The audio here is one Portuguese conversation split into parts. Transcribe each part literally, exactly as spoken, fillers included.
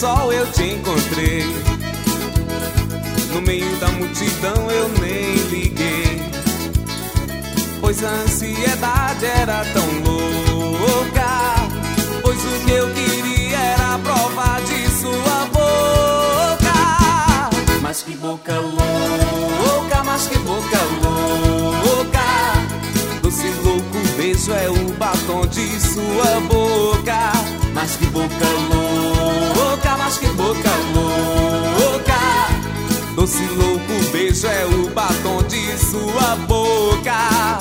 sol eu te encontrei. No meio da multidão eu nem liguei, pois a ansiedade era tão louca. Pois o que eu queria era provar de sua boca. Mas que boca louca, mas que boca louca. Doce louco beijo é o batom de sua boca. Mas que boca louca, mas que boca louca. Doce louco beijo é o batom de sua boca.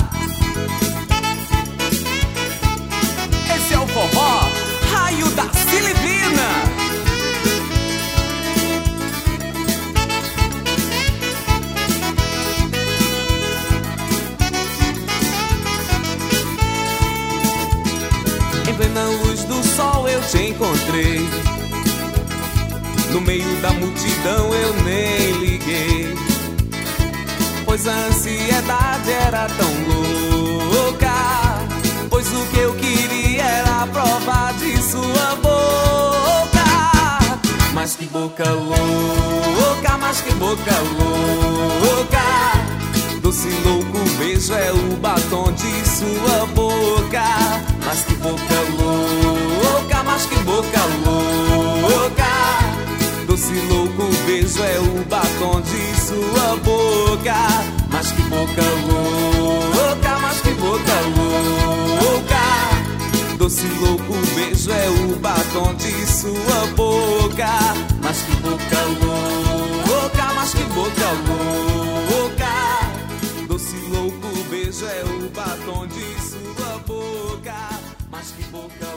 Esse é o forró Raio da Silivina. Em plena luz do sol eu te encontrei. No meio da multidão eu nem liguei, pois a ansiedade era tão louca. Pois o que eu queria era provar de sua boca. Mas que boca louca, mas que boca louca. Doce louco beijo é o batom de sua boca. Mas que boca louca, mas que boca louca. Doce louco beijo é o batom de sua boca. Mas que boca louca, mas que boca louca. Doce louco beijo é o batom de sua boca. Mas que boca louca, mas que boca louca. Doce louco beijo é o batom de sua boca. Mas que boca